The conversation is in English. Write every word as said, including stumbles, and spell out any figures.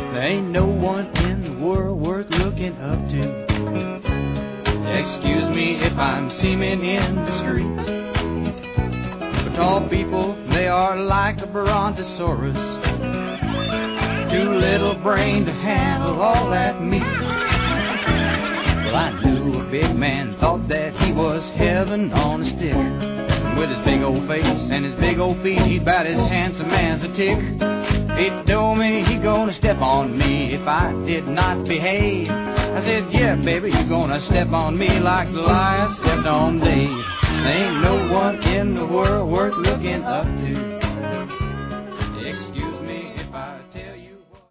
There ain't no one in the world worth looking up to. Excuse me if I'm seeming indiscreet, but tall people, they are like a brontosaurus, too little brain to handle all that meat. Well, I knew a big man thought that he was heaven on a stick. With his big old face and his big old feet, he'd about as handsome as a tick. He told me he gonna step on me if I did not behave. I said, yeah, baby, you gonna step on me like Goliath stepped on Dave. There ain't no one in the world worth looking up to.